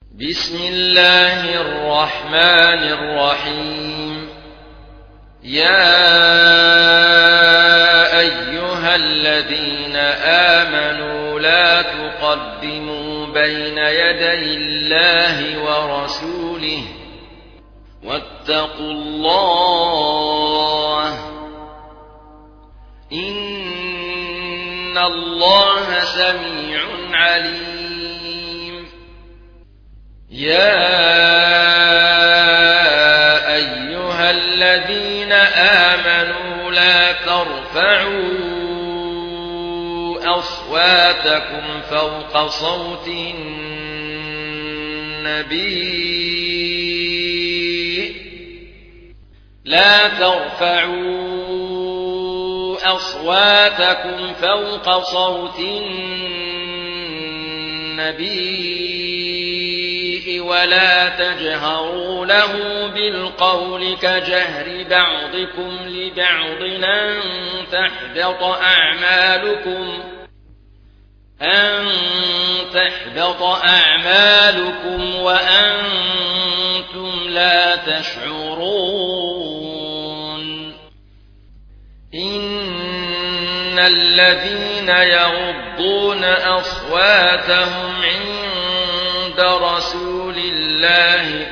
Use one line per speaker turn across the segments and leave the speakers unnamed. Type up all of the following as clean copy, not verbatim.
بسم الله الرحمن الرحيم. يا أيها الذين آمنوا لا تقدموا بين يدي الله ورسوله واتقوا الله إن الله سميع عليم. يا أيها الذين آمنوا لا ترفعوا أصواتكم فوق صوت النبي ولا تجهروا له بالقول كجهر بعضكم لبعض أن تحبط أعمالكم وأنتم لا تشعرون. إن الذين يغضون أصواتهم عند رسول الله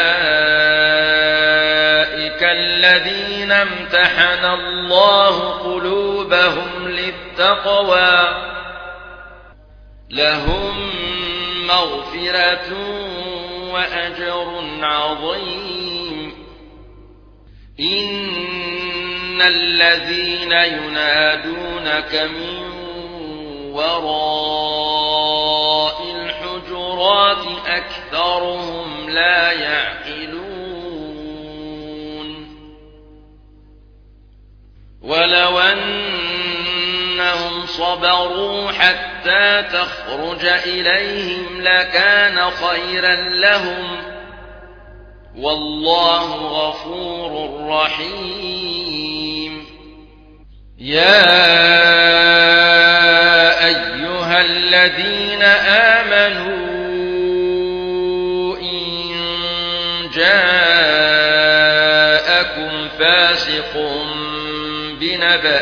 أولئك الذين امتحن الله قلوبهم للتقوى لهم مغفرة وأجر عظيم. إن الذين ينادونك من وراء الحجرات أكثرهم لا يعقلون. ولو أنهم صبروا حتى تخرج إليهم لكان خيرا لهم والله غفور رحيم. يا أيها الذين آمنوا إن جاءكم فاسق بنبأ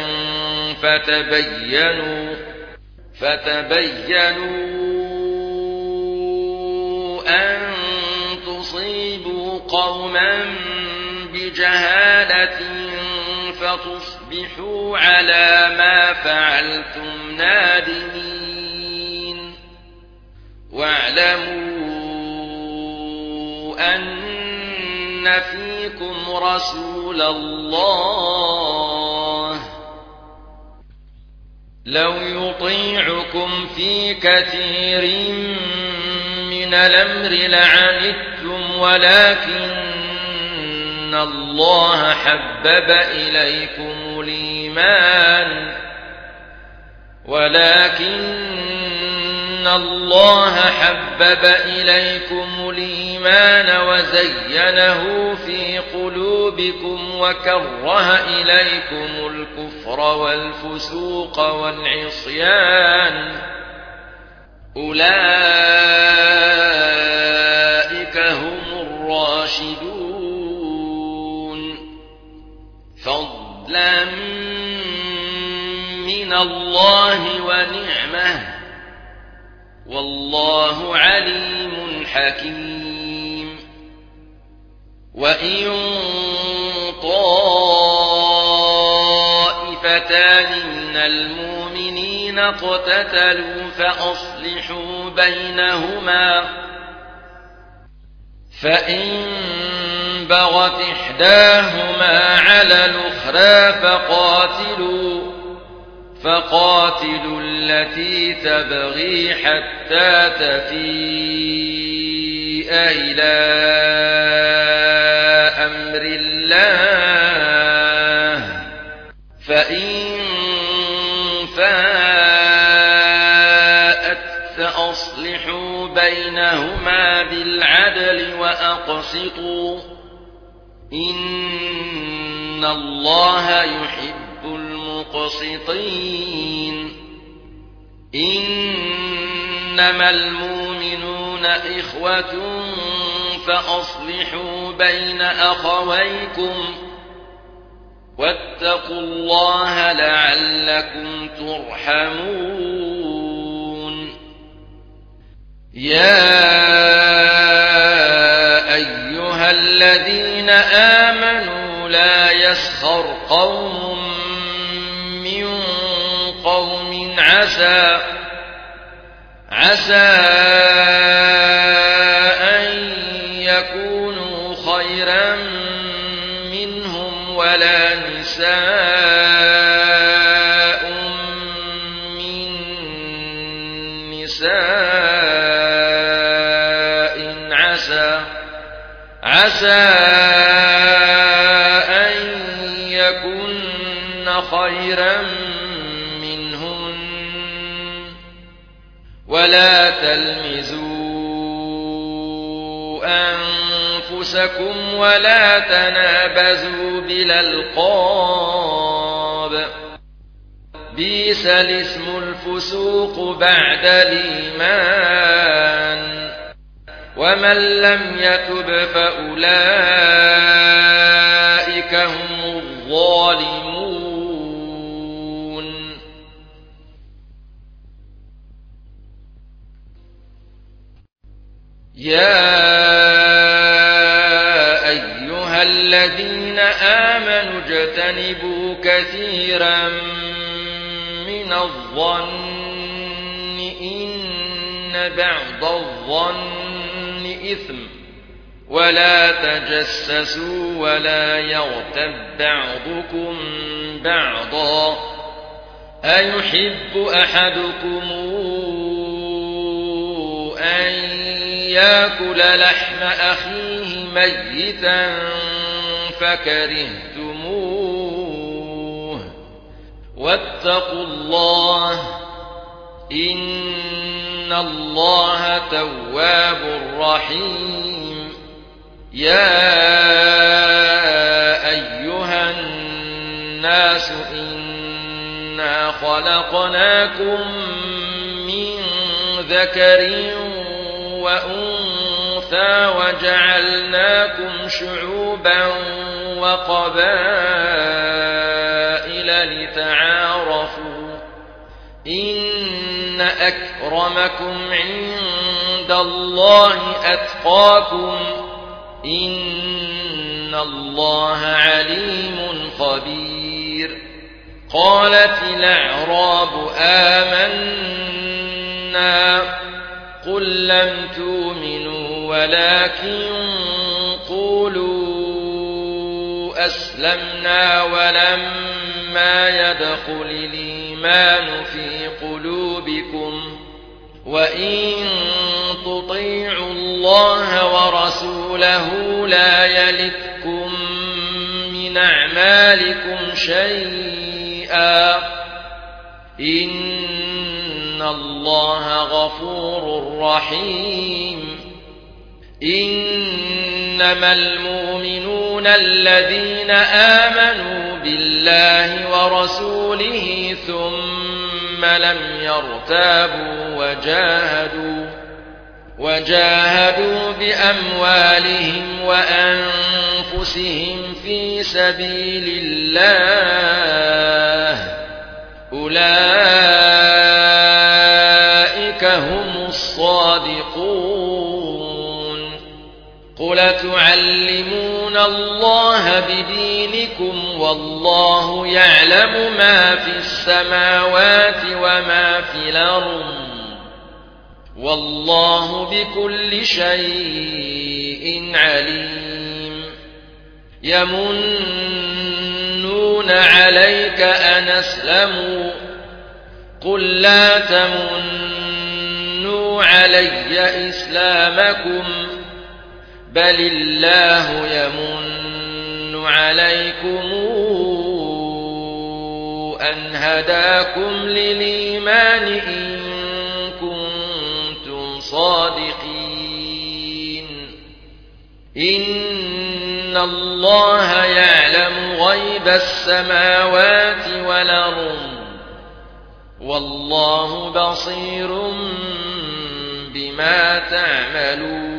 فتبينوا أن تصيبوا قوما بجهالة فتصبحوا على ما فعلتم نادمين. واعلموا أن فيكم رسول الله لو يطيعكم في كثير من الأمر لعنتم ولكن الله حبب إليكم الإيمان وزينه في قلوبكم وكره إليكم الكفر والفسوق والعصيان أولئك هم الراشدون فضلا من الله ونعمه والله عليم حكيم. وإن طائفتان من المؤمنين اقتتلوا فأصلحوا بينهما فإن بغت إحداهما على الأخرى فقاتلوا التي تبغي حتى تفيء إلى أمر الله فإن فاءت فأصلحوا بينهما بالعدل وأقسطوا إن الله يحب المقسطين. إنما المؤمنون تكون إخوة فأصلحوا بين أخويكم واتقوا الله لعلكم ترحمون يا أيها الذين آمنوا لا يسخر قوم من قوم عسى أن يكونوا خيرا منهم ولا نساء من نساء عسى أن يكن خيرا منهن ولا تلمزوا أنفسكم ولا تنابزوا بالألقاب بئس الاسم الفسوق بعد الإيمان ومن لم يتب فأولئك هم الظالمون يا أيها الذين آمنوا اجتنبوا كثيرا من الظن إن بعض الظن إثم ولا تجسسوا ولا يغتب بعضكم بعضا أيحب أحدكم أن يأكل لحم أخيه ميتا فكرهتموه واتقوا الله إن الله تواب رحيم يا أيها الناس إنا خلقناكم من ذكر وأنثى وجعلناكم شعوبا وقبائل لتعارفوا إن أكرمكم عند الله أتقاكم إن الله عليم خبير قالت الأعراب آمنا قل لم تؤمنوا ولكن قولوا أسلمنا ولما يدخل الإيمان في قلوبكم وإن تطيعوا الله ورسوله لا يلتكم من أعمالكم شيئا إن الله غفور رحيم إنما المؤمنون الذين آمنوا بالله ورسوله ثم لم يرتابوا وجاهدوا بأموالهم وأنفسهم في سبيل الله أولئك هم الصادقون قل تعلمون الله بدينكم والله يعلم ما في السماوات وما في الأرض والله بكل شيء عليم يمنون عليك أن أسلموا قل لا تمنوا علي إسلامكم بل الله يمن عليكم أن هداكم للإيمان إن كنتم صادقين إن الله يعلم غيب السماوات والأرض والله بصير بما بما تعملون